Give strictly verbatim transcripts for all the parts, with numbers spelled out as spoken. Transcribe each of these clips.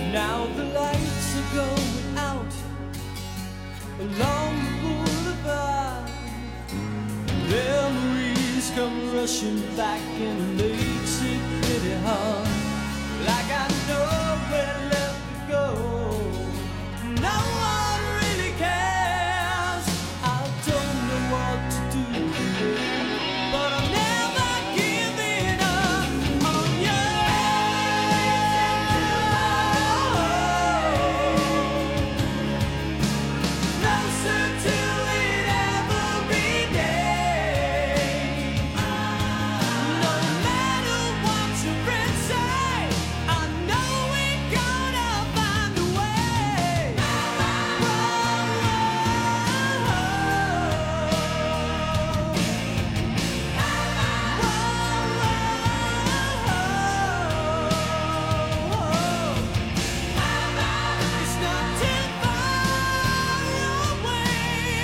Now the lights are going out along the boulevard. Memories come rushing back and makes it pretty hard. Like I know where left to go. No one really cares. I don't know what to do, but I'm never giving up on you. Closer to it every day. No matter what your friends say, I know we're gonna find a way. It's not too far away.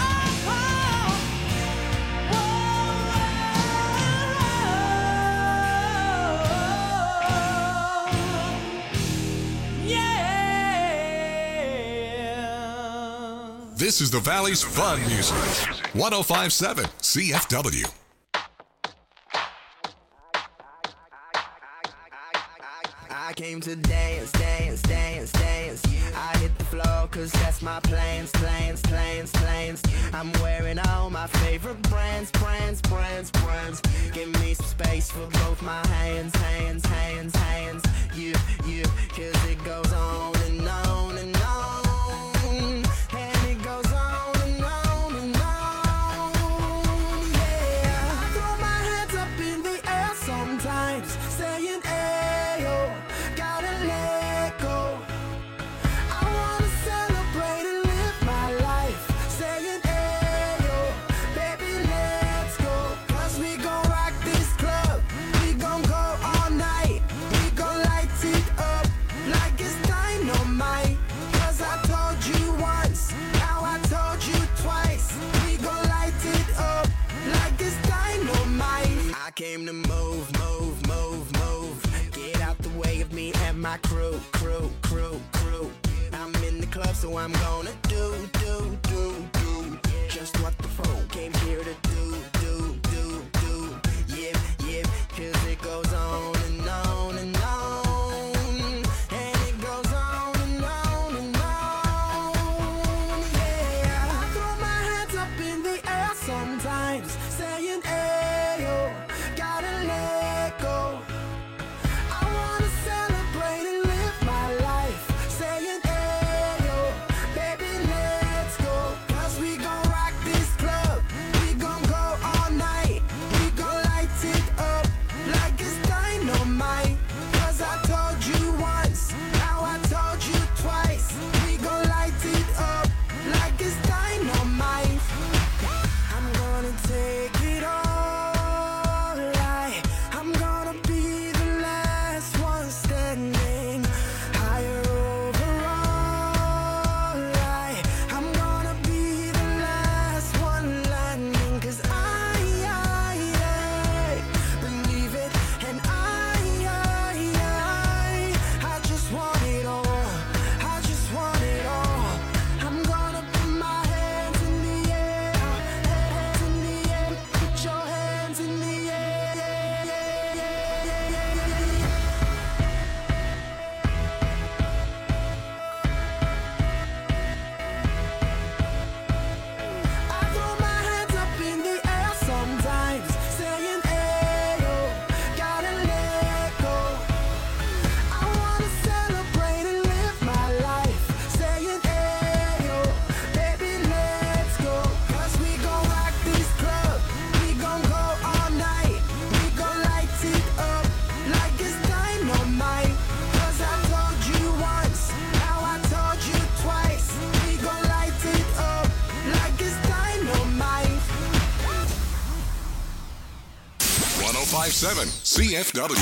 Yeah. This is the Valley's fun music. one oh five point seven C F W. I came to dance, dance, dance, dance. I hit the floor cause that's my plans, plans, plans, plans. I'm wearing all my favorite brands, brands, brands, brands. Give me some space for both my hands, hands, hands, hands. You, you, cause it goes on and on and on. And it goes on and on and on. Yeah, I throw my hands up in the air sometimes, saying, ayo, gotta let go. I wanna celebrate and live my life, saying, ayo, baby, let's go. Cause we gon' rock this club, we gon' go all night. We gon' light it up like it's dynamite. Cause I told you once, now I told you twice. We gon' light it up like it's dynamite. I came to move, move, move, move. Get out the way of me and my crew, crew, crew, crew. I'm in the club, so I'm gonna do, do, do, do just what the phone came here to do, do, do, do. Yeah, yeah, cause it goes on and on and on. And it goes on and on and on. Yeah, I throw my hands up in the air sometimes, saying, ayo, gotta let go. I wanna celebrate and live my life, saying, ayo, baby, let's go. Cause we gon' rock this club, we gon' go all night. We gon' light it up like it's dynamite. Cause I told you once, now I told you twice. We gon' light it up like it's dynamite. I'm gonna take it all, like I'm gonna be the last one standing. Higher overall, like I'm gonna be the last one landing. Cause I, I, I believe it, and I, I, I, I just want it all. I just want it all. I'm gonna put my hands in the air, hands in the air. Put your hands in the air. I throw my hands up in the air sometimes, saying, ayo, gotta let go. I wanna celebrate and live my life, saying, ayo, baby, let's go. Cause we gon' rock this club, we gon' go all night. We gon' light it up like it's dynamite. Cause I told you once, now I told you twice. We gon' light it up like it's dynamite. one oh five point seven C F W.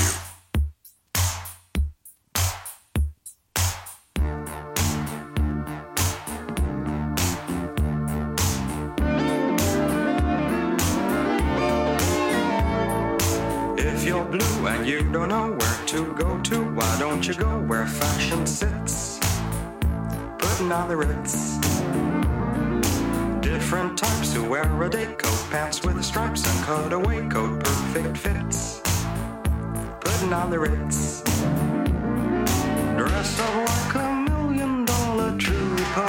If you're blue and you don't know where to go to, why don't you go where fashion sits? Putting on the Ritz. Different types who wear a day coat, pants with stripes and cutaway coat, perfect fits. Putting on the Ritz. Dressed up like a million dollar trooper,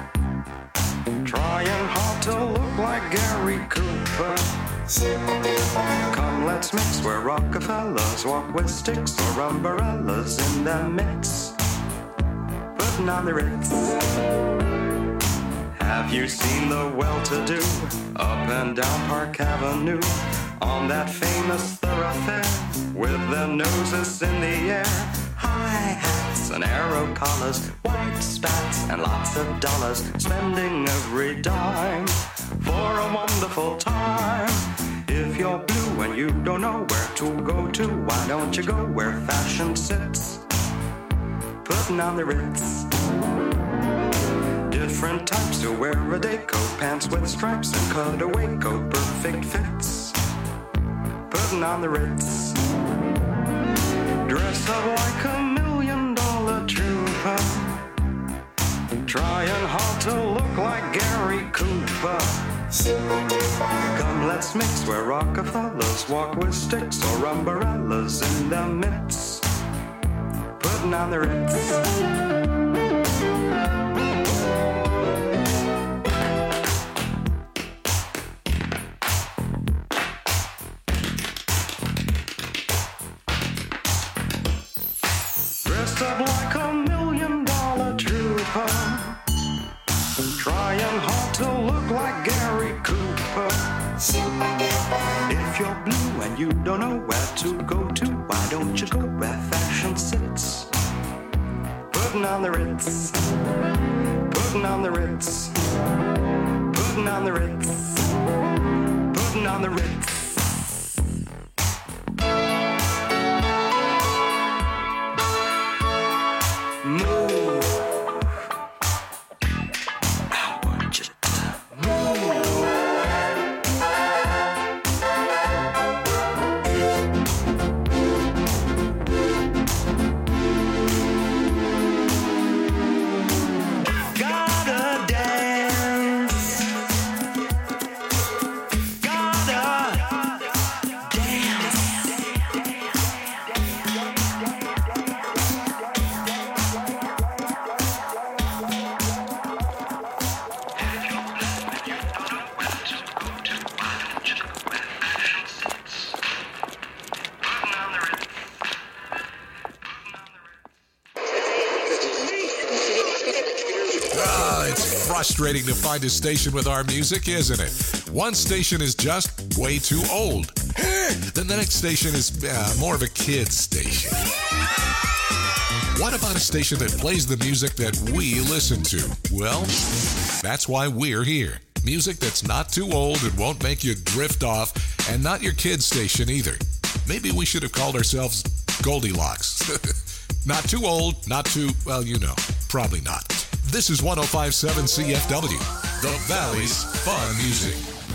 trying hard to look like Gary Cooper. Come, let's mix where Rockefellers walk with sticks or umbrellas in their midst. Putting on the Ritz. Have you seen the well-to-do up and down Park Avenue on that famous thoroughfare with their noses in the air? High hats and arrow collars, white spats and lots of dollars, spending every dime for a wonderful time. If you're blue and you don't know where to go to, why don't you go where fashion sits? Putting on the Ritz. Different types who wear a day coat, pants with stripes and cutaway coat, perfect fits. Putting on the Ritz. Dressed up like a million dollar trooper, trying hard to look like Gary Cooper. Come, let's mix where Rockefellers walk with sticks or umbrellas in their midst. Putting on the Ritz. Up like a million dollar trooper, trying hard to look like Gary Cooper. If you're blue and you don't know where to go to, why don't you go where fashion sits? Putting on the Ritz. Putting on the Ritz. Putting on the Ritz. Putting on the Ritz. Frustrating to find a station with our music, isn't it? One station is just way too old. Then the next station is uh, more of a kid's station. What about a station that plays the music that we listen to? Well, that's why we're here. Music that's not too old and won't make you drift off, and not your kid's station either. Maybe we should have called ourselves Goldilocks. Not too old, not too, well, you know, probably not. This is one oh five point seven C F W, the Valley's Fun Music.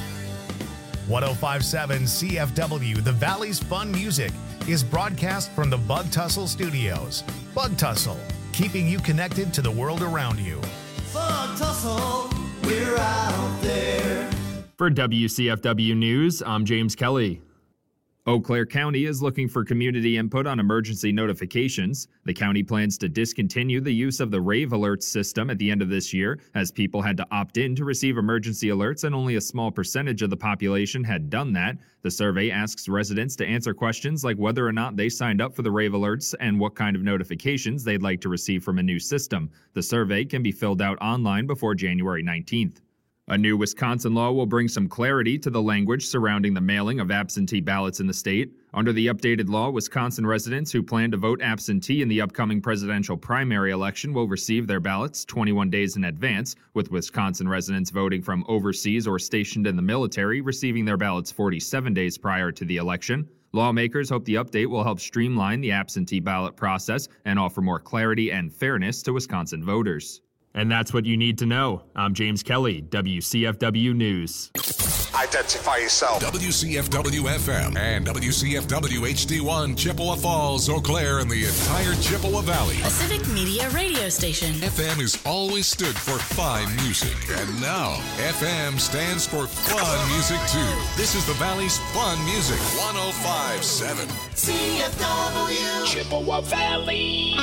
one oh five point seven C F W, the Valley's Fun Music, is broadcast from the Bug Tussle Studios. Bug Tussle, keeping you connected to the world around you. Bug Tussle, we're out there. For W C F W News, I'm James Kelly. Eau Claire County is looking for community input on emergency notifications. The county plans to discontinue the use of the Rave Alerts system at the end of this year, as people had to opt in to receive emergency alerts and only a small percentage of the population had done that. The survey asks residents to answer questions like whether or not they signed up for the Rave Alerts and what kind of notifications they'd like to receive from a new system. The survey can be filled out online before January nineteenth. A new Wisconsin law will bring some clarity to the language surrounding the mailing of absentee ballots in the state. Under the updated law, Wisconsin residents who plan to vote absentee in the upcoming presidential primary election will receive their ballots twenty-one days in advance, with Wisconsin residents voting from overseas or stationed in the military receiving their ballots forty-seven days prior to the election. Lawmakers hope the update will help streamline the absentee ballot process and offer more clarity and fairness to Wisconsin voters. And that's what you need to know. I'm James Kelly, W C F W News. Identify yourself. W C F W F M and W C F W H D one, Chippewa Falls, Eau Claire, and the entire Chippewa Valley. A civic media radio station. F M has always stood for fine music, and now F M stands for fun music too. This is the Valley's Fun Music, one oh five point seven. C F W Chippewa Valley.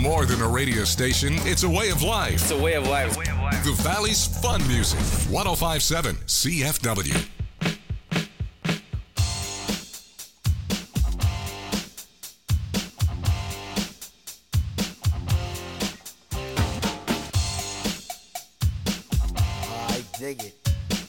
more than a radio station, it's a way of life. It's a way of life. The Valley's Fun Music. one oh five point seven C F W. I dig it.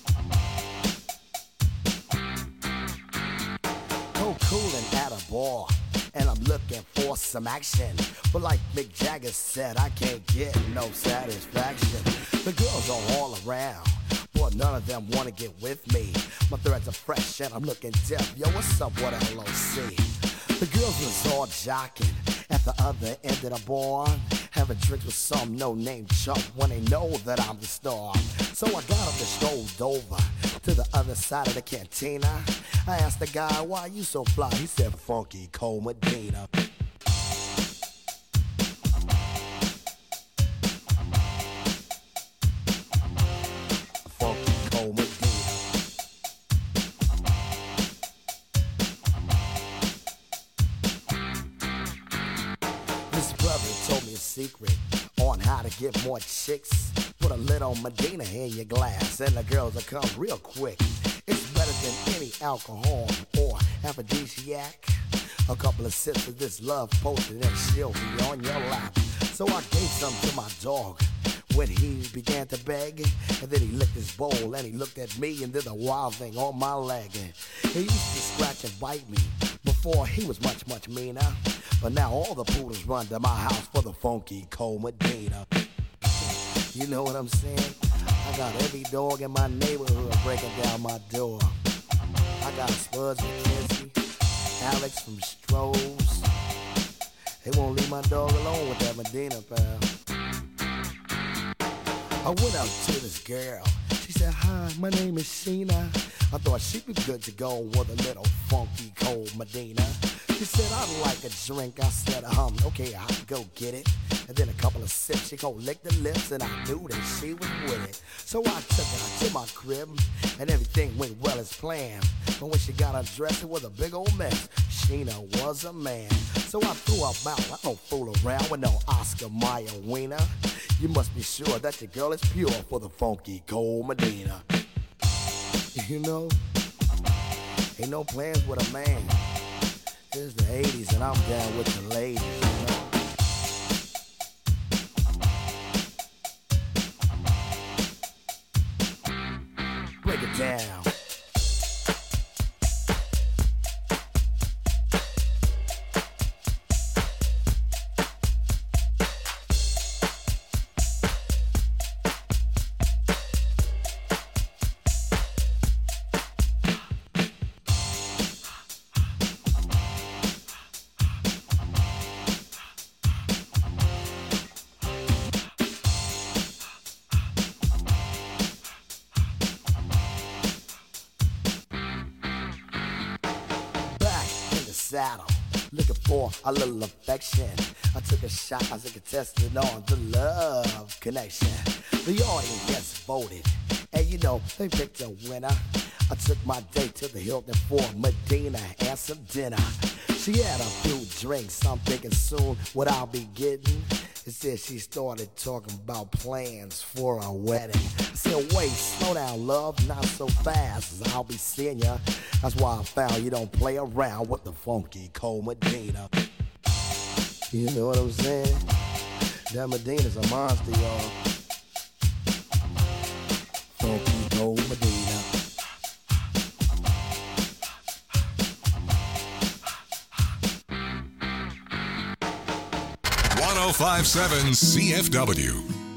Go coolin' at a bar, and I'm looking for some action. But like Mick Jagger said, I can't get no satisfaction. The girls are all around, but none of them wanna get with me. My threads are fresh and I'm looking deaf. Yo, what's up, what L O C? The girls was all jocking at the other end of the bar, having drinks with some no-name chump when they know that I'm the star. So I got up and strolled over to the other side of the cantina. I asked the guy, why you so fly? He said, Funky Cole Medina. Funky Cole Medina. This brother told me a secret on how to get more chicks. Put a little Medina in your glass and the girls will come real quick. It's better than any alcohol or aphrodisiac. A couple of sips of this love potion and she'll be on your lap. So I gave some to my dog when he began to beg. And then he licked his bowl and he looked at me and did a wild thing on my leg. He used to scratch and bite me before he was much, much meaner. But now all the poodles run to my house for the Funky Cole Medina. You know what I'm saying? I got every dog in my neighborhood breaking down my door. I got Spuds McKenzie, Alex from Strohs. They won't leave my dog alone with that Medina, pal. I went out to this girl. She said, hi, my name is Sheena. I thought she'd be good to go with a little Funky Cole Medina. She said, I'd like a drink. I said, um, okay, I'll go get it. And then a couple of sips, she gon' lick the lips, and I knew that she was with it. So I took her to my crib, and everything went well as planned. But when she got undressed, it was a big old mess. Sheena was a man. So I threw her out. I don't fool around with no Oscar Mayer wiener. You must be sure that your girl is pure for the Funky Cole Medina. You know, ain't no plans with a man. It's the eighties and I'm down with the ladies, you know. Break it down. Saddle, looking for a little affection. I took a shot as a contestant on the love connection. The audience voted, and you know, they picked a winner. I took my date to the Hilton for Medina and some dinner. She had a few drinks, I'm thinking soon what I'll be getting. Instead, she started talking about plans for a wedding. I said, wait, slow down, love, not so fast, as I'll be seeing ya. That's why I found you don't play around with the Funky Cole Medina. You know what I'm saying? That Medina's a monster, y'all. Funky Cole Medina. one oh five point seven C F W.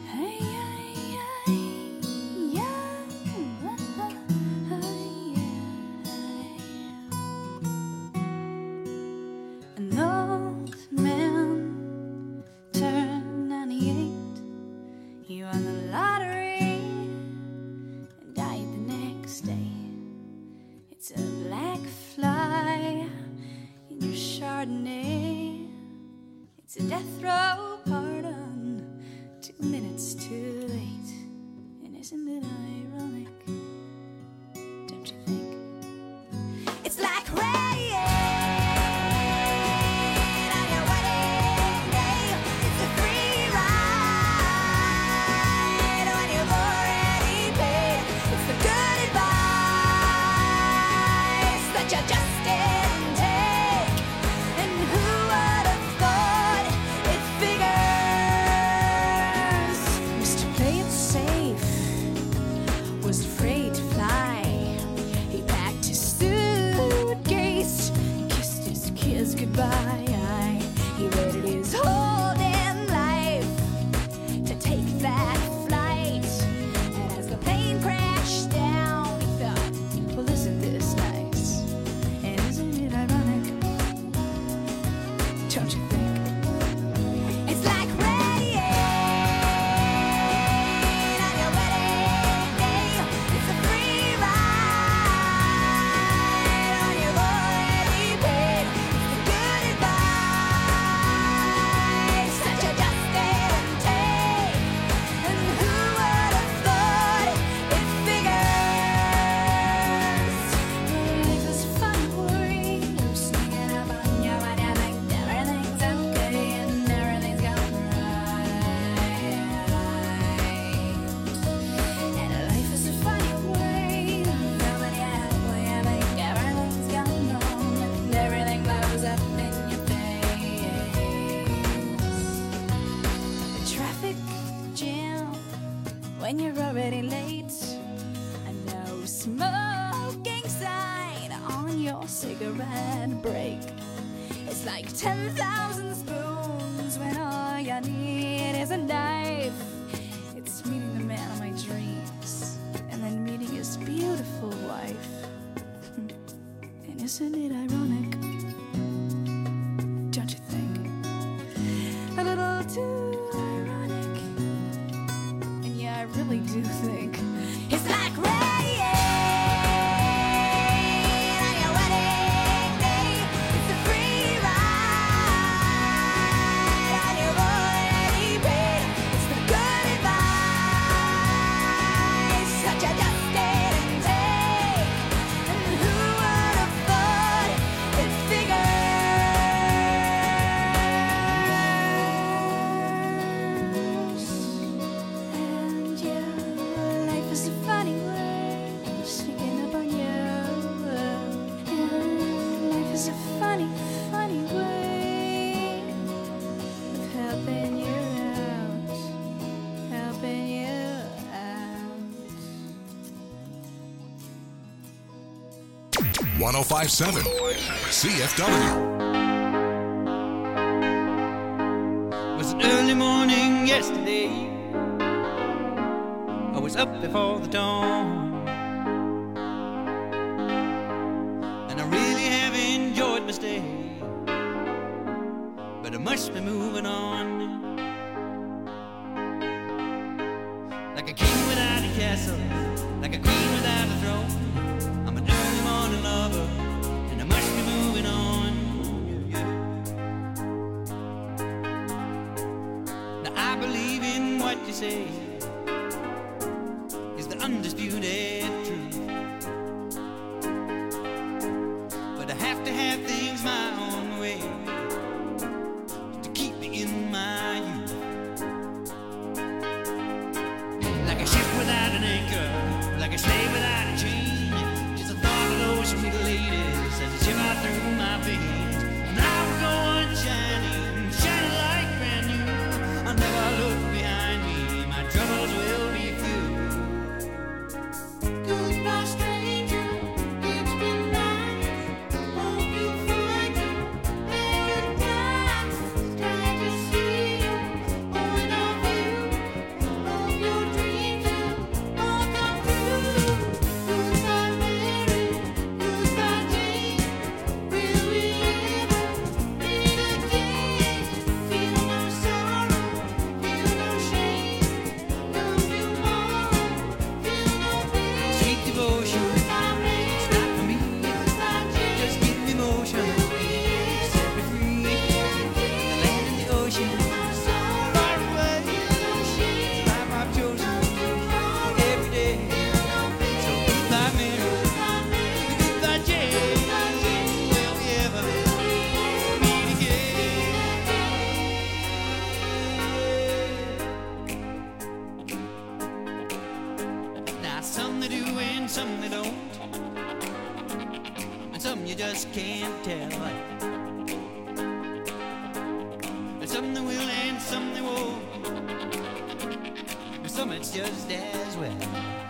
An old man turned ninety-eight. He won the lottery and died the next day. It's a black fly in your Chardonnay. It's a death row pardon, two minutes too late. And isn't it ironic? Don't you think? It's like rain on your wedding day. It's the such a just didn't take. And who would have thought it figures? Mister Play It Safe was afraid to fly. He packed his suitcase, kissed his kids goodbye. He waited his whole damn life to take that flight. And as the plane crashed down, he thought, well, isn't this nice? And isn't it ironic? Don't you think? It's like rain on your wedding day. It's a free ride on your already paid. It's the good advice, such a just didn't take. And who would have thought it figures? Life is fun, worry. You're sneaking up on you, but you think everything's okay and everything's going right. And life is a funny way. Nobody halfway, I think everything's going wrong and everything blows up in your face. A traffic jam when you're already late. A no smoking sign on your cigarette break. It's like ten thousand spoons when all you need is a knife. It's meeting the man of my dreams and then meeting his beautiful wife. And isn't it ironic? Don't you think? A little too ironic. And yeah, I really do think it's like rain on your wedding day. It's a free ride on your already paid. It's the good advice, such a just didn't take. And who would have thought it figures? And yeah, life is a funny way, sneaking up on you. And life is a funny, funny way of helping you out, helping you out. one oh five point seven C F W. It was an early morning yesterday. I was up before the dawn, and I really have enjoyed my stay, but I must be moving on. Like a king without a castle, like a queen without a throne. I'm an early morning lover, and I must be moving on. Now I believe in what you say is the undisputed truth, but I have to have things my own way to keep me in my youth. Like a ship without an anchor, like a slave without a chain. Just a thought of those sweet ladies as they shiver through my veins. And I will go on shining, shining like brand new. I'll never look behind me. My trouble you just can't tell. There's some that will and some that won't. There's some it's just as well.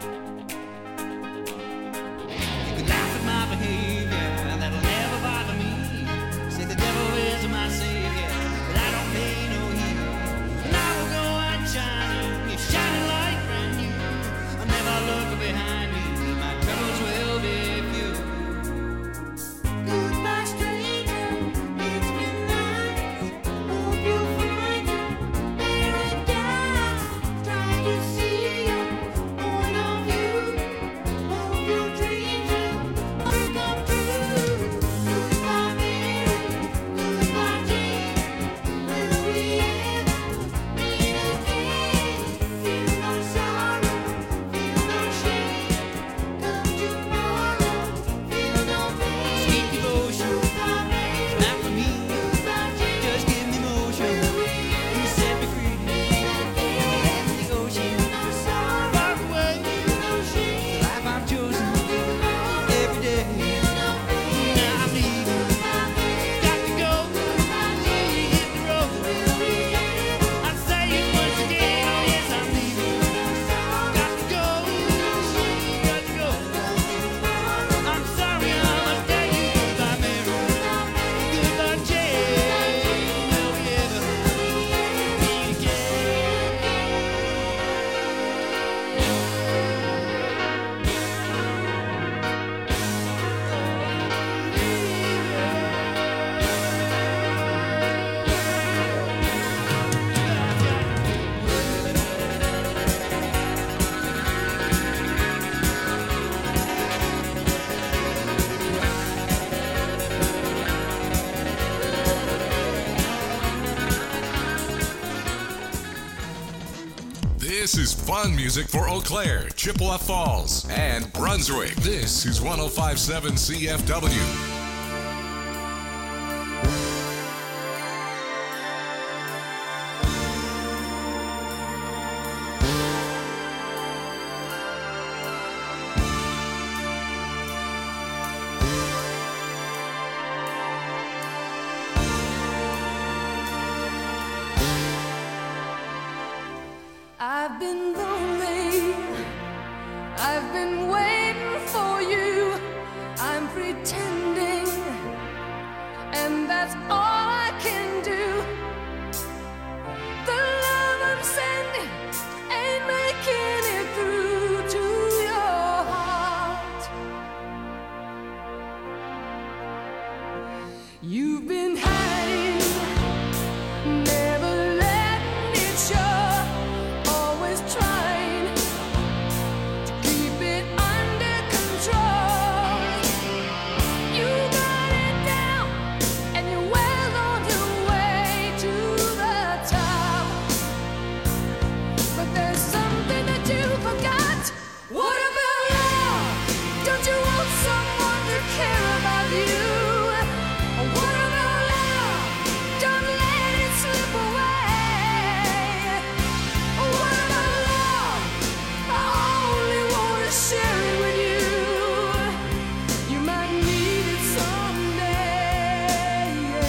You can laugh at my behavior, that'll never bother me. Say the devil is my savior, but I don't pay no heed. And I will go on shining, you're shining like brand new. I'll never look behind me, my troubles will be few. Goodbye, stranger. It's been nice. Hope you find a paradise. Try to see your point of view. Hope your dreams will come true. Goodbye, Mary. Goodbye, Jane. Will we ever meet again? Feel no sorrow, feel no shame. Come tomorrow, feel no pain. Sweet devotion, not for me. Just give me motion. You set me free. Let the ocean far away. The life I've chosen every day. Now I'm leaving. Got to go. Hit the road. I say it once again. Oh yes, I'm leaving. Got to go. Got to go. I'm sorry, I must tell you goodbye, Mary. Goodbye, Jane. Will we ever meet This is fun music for Eau Claire, Chippewa Falls, and Brunswick. This is one oh five point seven C F W. I've been lonely. I've been waiting for you. I'm pretending, and that's all I can do. The love I'm sending ain't making it through to your heart. You've been hiding, never letting it show. Always trying to keep it under control. You got it down, and you're well on your way to the top. But there's something that you forgot. What about love? Don't you want someone to care about you? What about love? Don't let it slip away. What about love? I only want to share it with you. You might need it someday.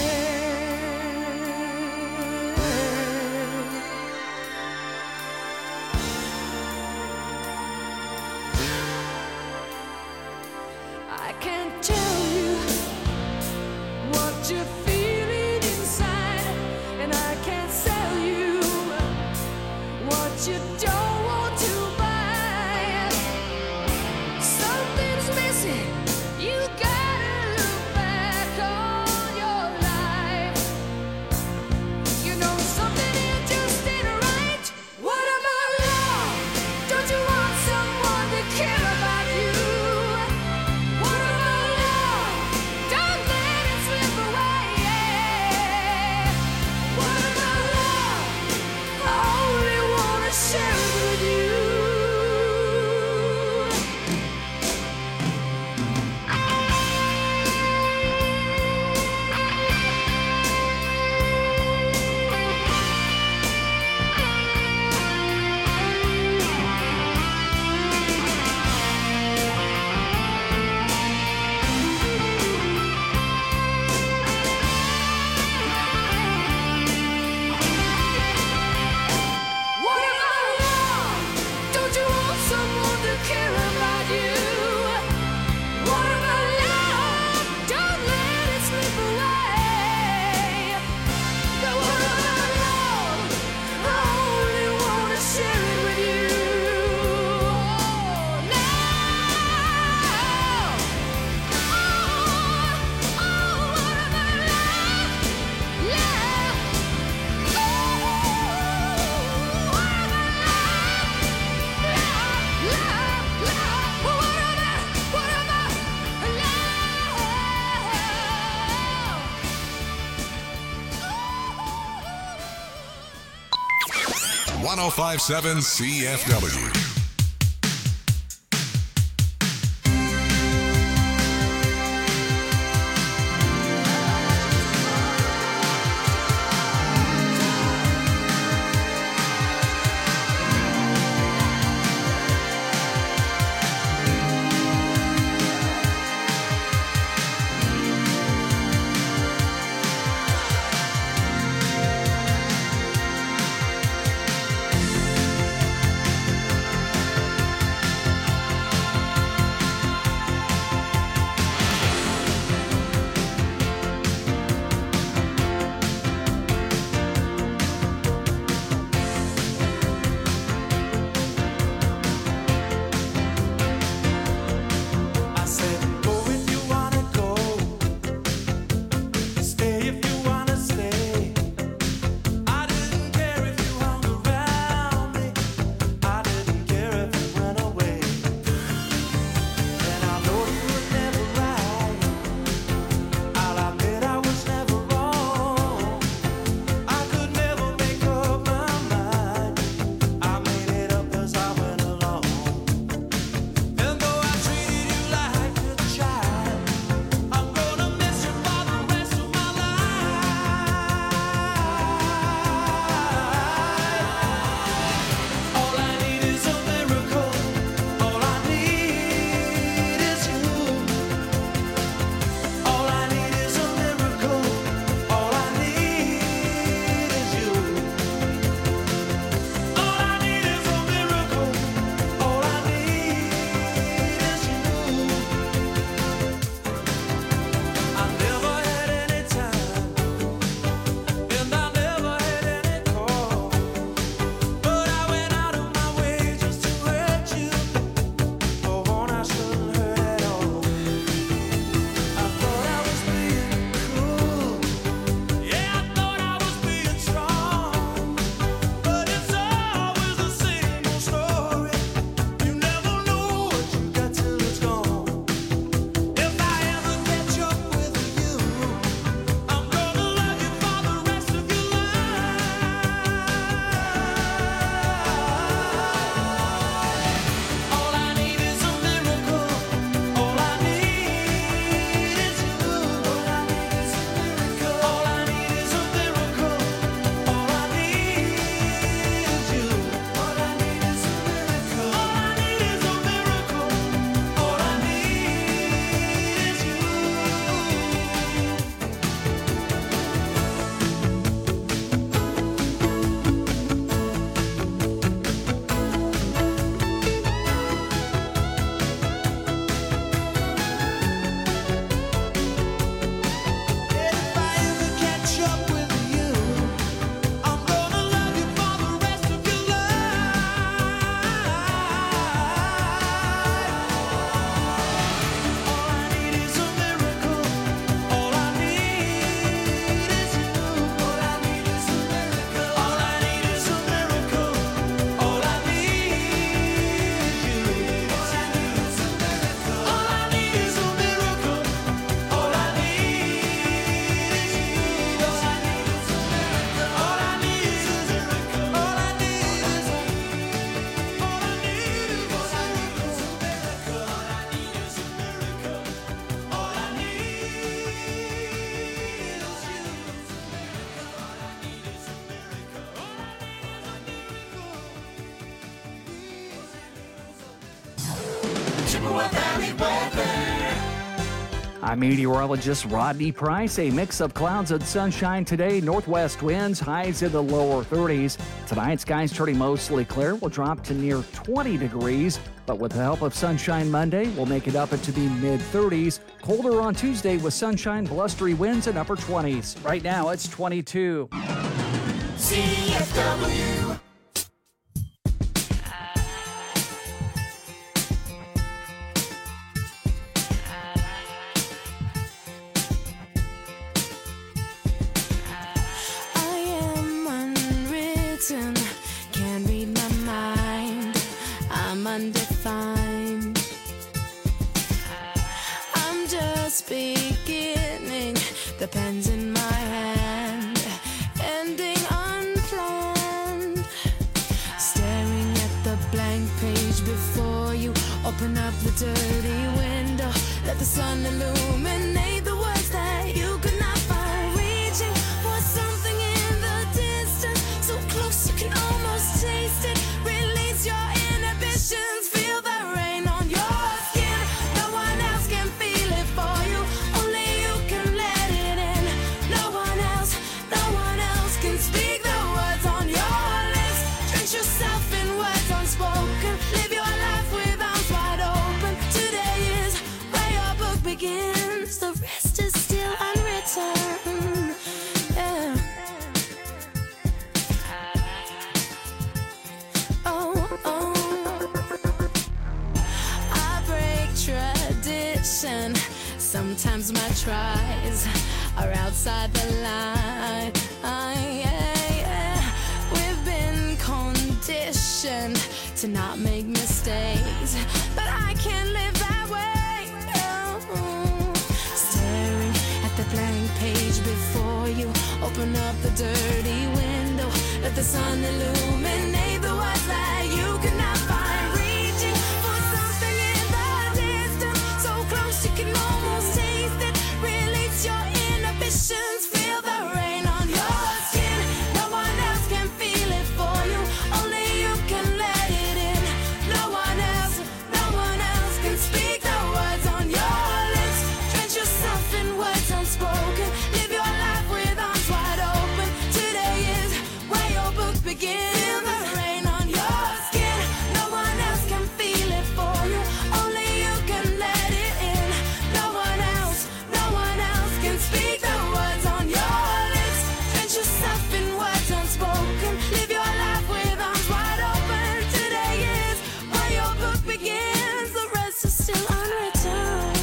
I can't tell you what you're feeling inside, and I can't sell you what you don't want to buy. Something's missing. You gotta look back on your life. You know something here just ain't right. What about love? Don't you want someone to care about you? What about love? Don't let it slip away. one oh five point seven C F W. I'm meteorologist Rodney Price. A mix of clouds and sunshine today. Northwest winds, highs in the lower thirties. Tonight, skies turning mostly clear. Will drop to near twenty degrees. But with the help of sunshine Monday, we'll make it up into the mid thirties. Colder on Tuesday with sunshine, blustery winds, and upper twenties. Right now, it's twenty-two. C F W. Can't read my mind, I'm undefined. I'm just beginning, the pen's in my hand, ending unplanned. sun illuminate the words that you could not find. Reaching for something in the distance, so close you can almost taste it. Release your inhibitions, feel the rain on your skin. No one else can feel it for you, only you can let it in. No one else, no one else can speak the words on your lips. Drench yourself in words unspoken, live your life with arms wide open. Today is where your book begins, the rest is still unwritten. Yeah. Oh, oh. I break tradition. Sometimes my tries are outside the line. Yeah, yeah. We've been conditioned to not make mistakes, but I can't live that way. Oh. Staring at the blank page before you, open up the dirty window, let the sun illuminate the words that you could not find. Reaching for something in the distance, so close you can almost taste it. Release your inhibitions, feel the rain on your skin. No one else can feel it for you, only you can let it in. No one else, no one else can speak the words on your lips. Drench yourself in words unspoken, live your life with arms wide open. Today is where your book begins. Feel the rain on your skin. No one else can feel it for you, only you can let it in. No one else, no one else can speak the words on your lips. Drench yourself in words unspoken, live your life with arms wide open. Today is where your book begins, the rest is still unwritten.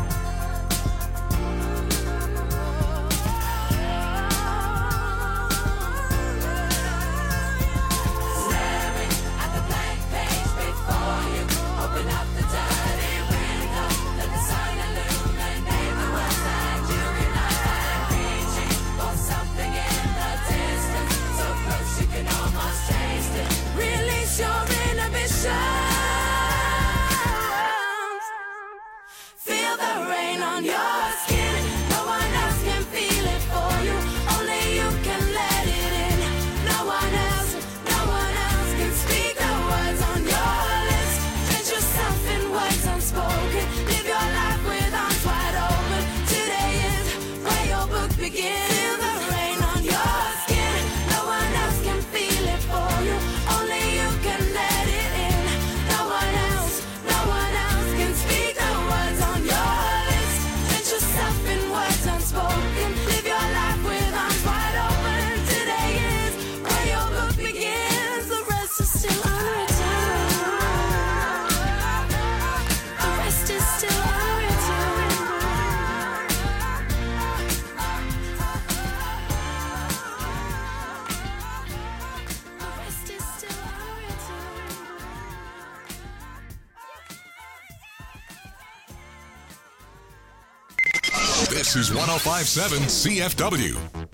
Staring at the blank page before you, open up the dirty window, let the sun illuminate the words that you cannot find. Reaching for something in the distance, so close you can almost taste it. Release your inhibitions, feel the rain on your skin. No one else can feel it for you, only you can let it in. No one else, no one else can speak the words on your lips. Drench yourself in words unspoken, live your life with arms wide open. Today is where your book begins. Feel the rain on your skin. No one else can feel it for you, only you can let it in. No one else, no one else can speak the words on your lips. Drench yourself in words unspoken, live your life with arms wide open. Today is where your book begins, the rest is still unwritten. The rest is still unwritten. The rest is still unwritten. This is one oh five point seven C F W.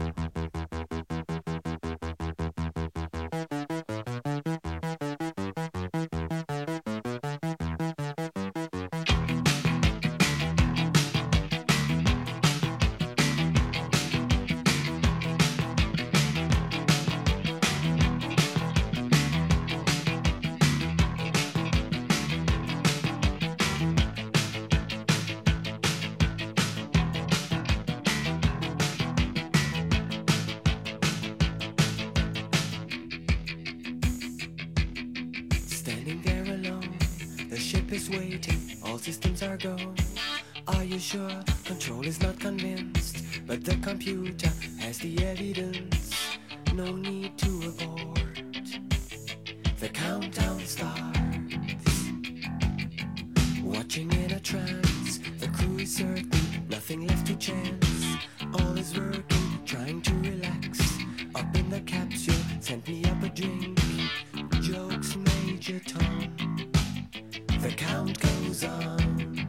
Standing there alone, the ship is waiting, all systems are go. Are you sure? Control is not convinced, but the computer has the evidence. No need to abort. The countdown starts. Watching in a trance, the crew is certain, nothing left to chance. All is working, trying to relax. Up in the capsule, sent me up a drink. Jokes, Major Tom. The count goes on.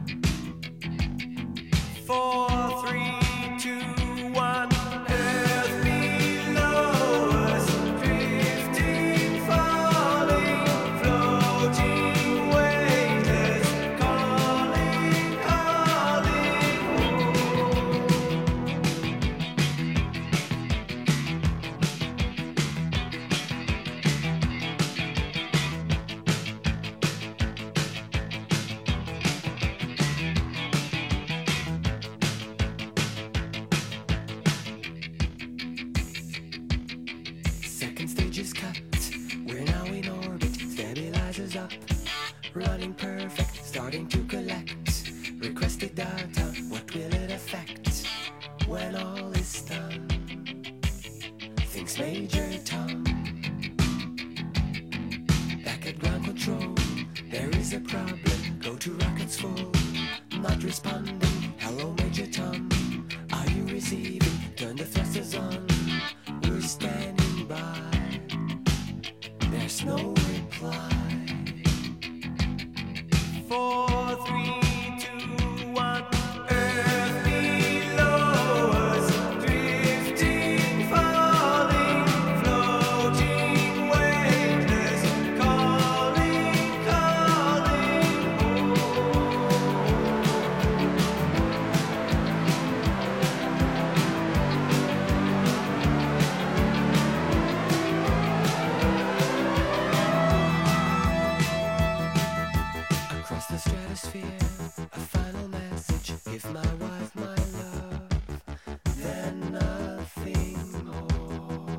Four, three, two, one. Earth below us, drifting, falling, floating, weightless, calling, calling. feeling perfect, starting to collect requested data. What will it affect when all is done? Thinks Major Tom. Back at ground control, there is a problem. Go to rockets full, not responding. Hello, Major Tom. Are you receiving? Turn the thrusters on. We're standing by. There's no reply. Four, three, two, one. Earth below us, drifting, falling, floating, weightless, calling, calling across the stratosphere, a final message. Give my wife my love, then nothing more.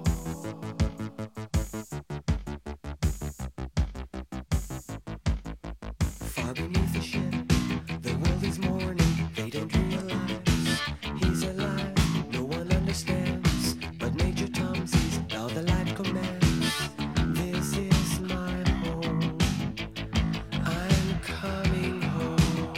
Far beneath the ship, the world is mourning. They don't realize he's alive. No one understands, but Major Tom sees how the light commands. This is my home. I'm coming home.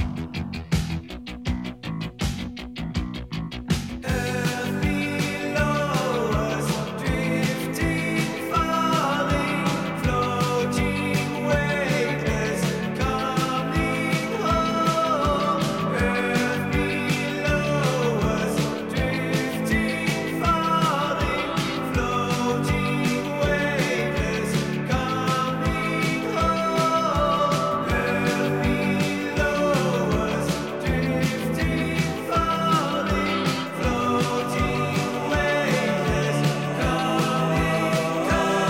Earth below us, drifting, falling, floating, weightless, coming home. Earth below us, drifting, falling, floating, weightless, coming home. Earth below us, drifting, falling, floating, weightless, coming,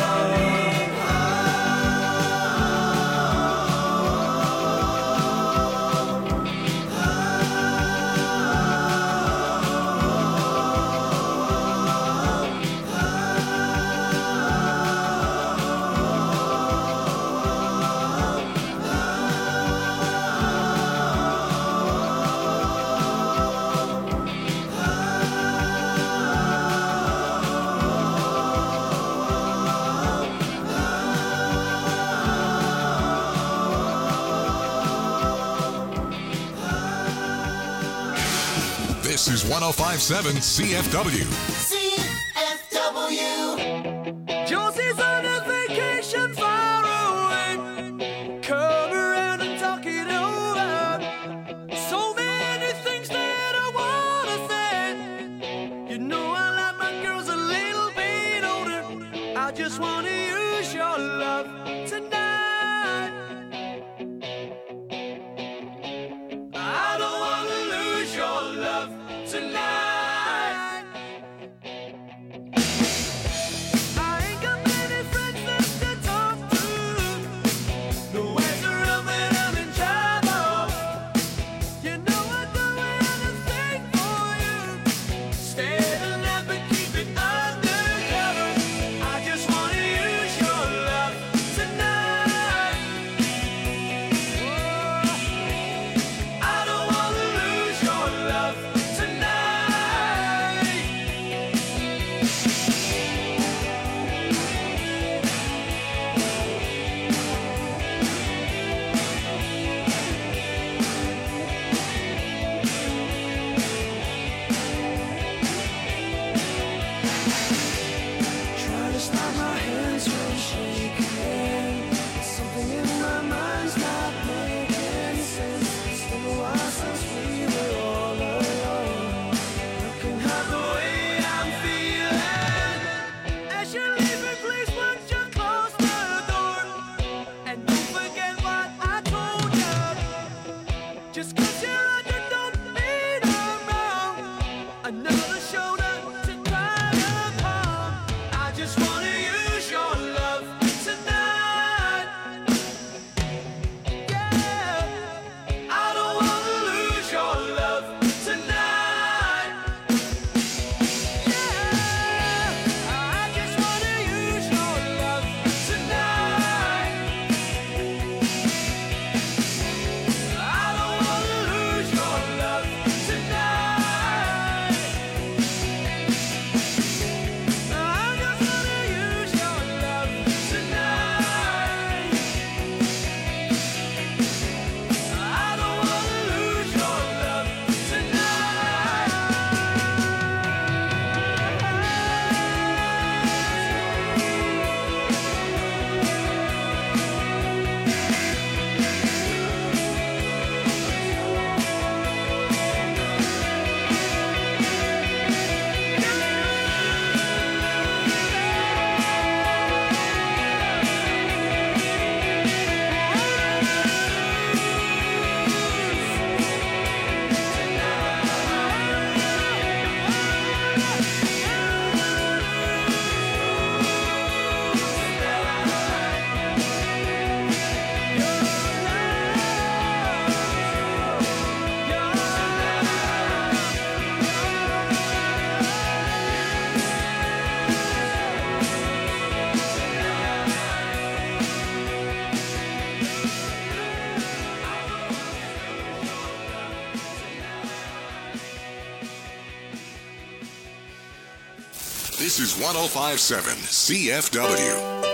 This is one oh five point seven C F W. C F W. Josie's on a vacation far away. Come around and talk it over. So many things that I wanna say. You know I like my girls a little bit older. I just wanna use your love tonight. I don't wanna lose your love tonight. I ain't got many friends left to talk to. No ways around when I'm in trouble. You know I'd do anything for you. Stay alive but keep it undercover. I just wanna use This is one oh five point seven C F W.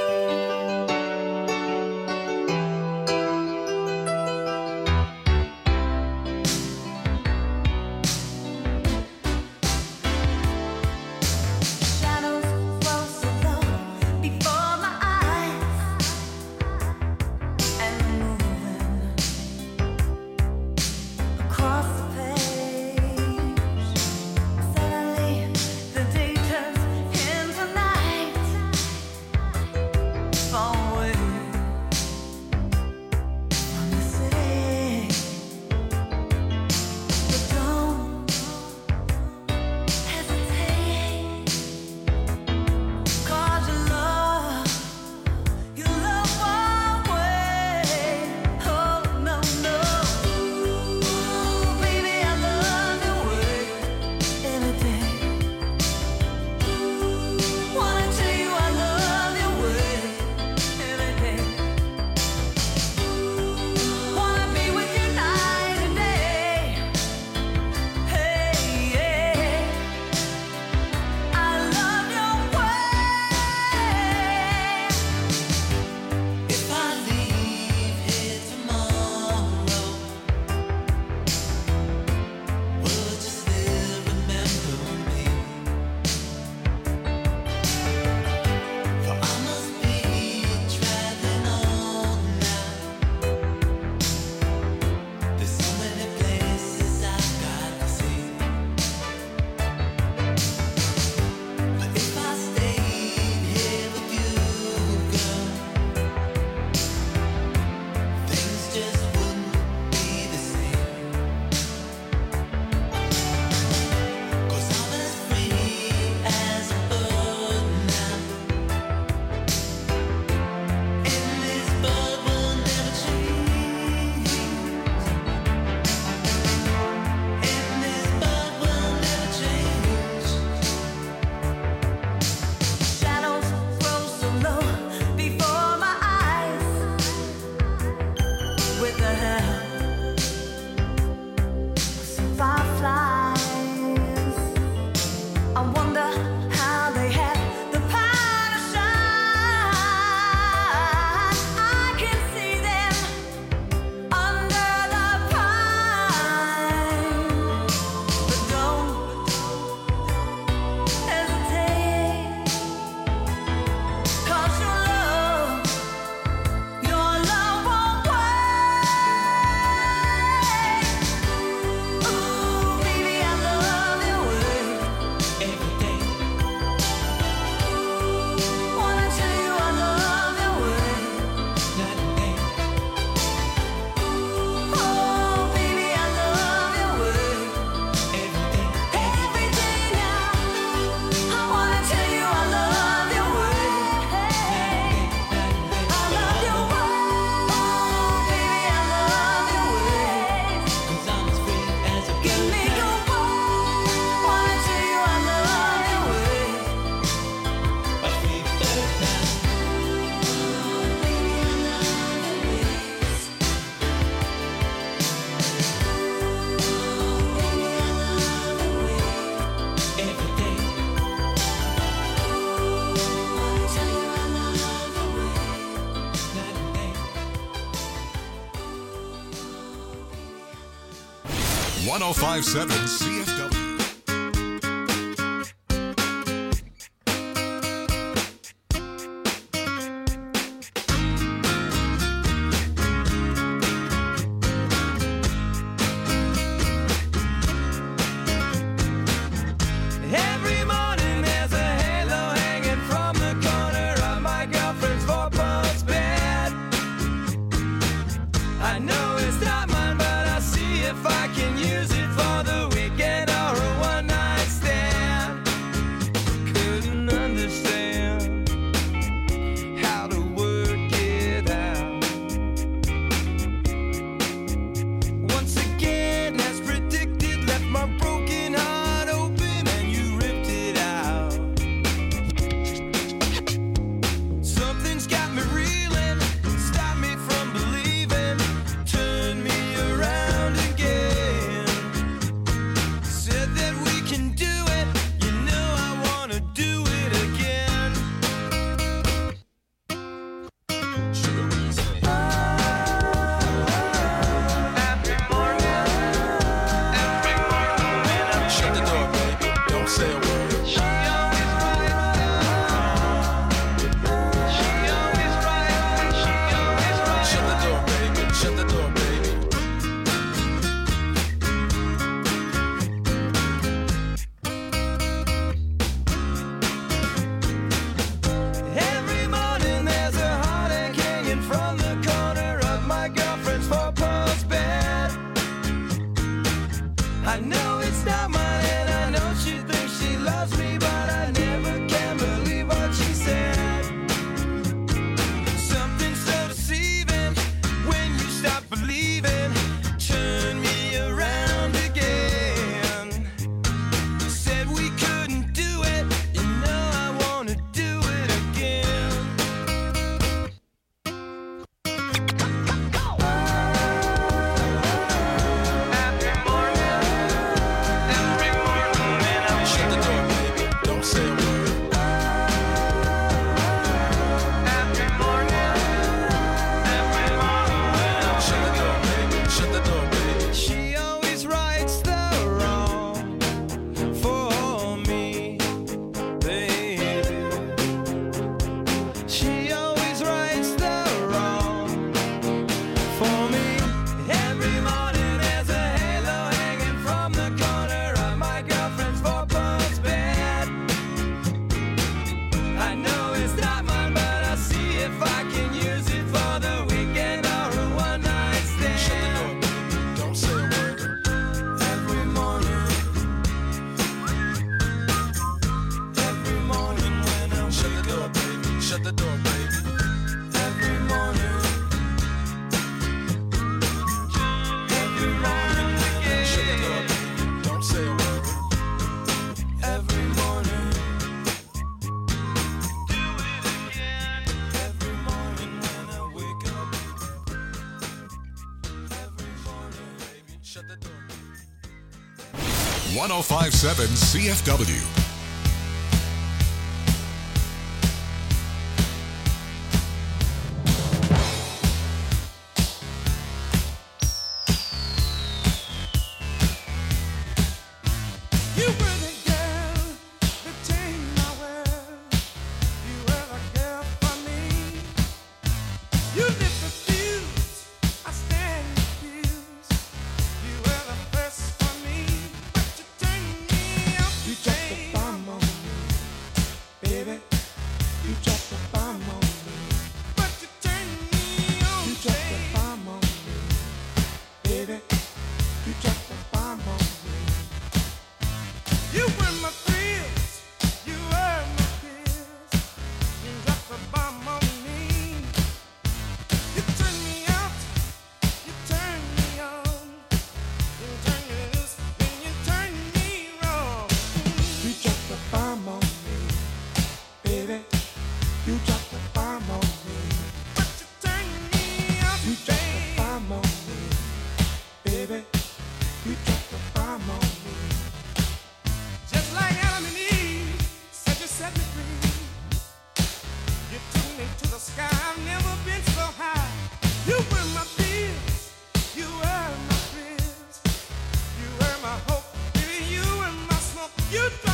one oh five point seven C F W. I know it's not mine, but I'll see if I can use it for the weekend. one oh five point seven C F W. You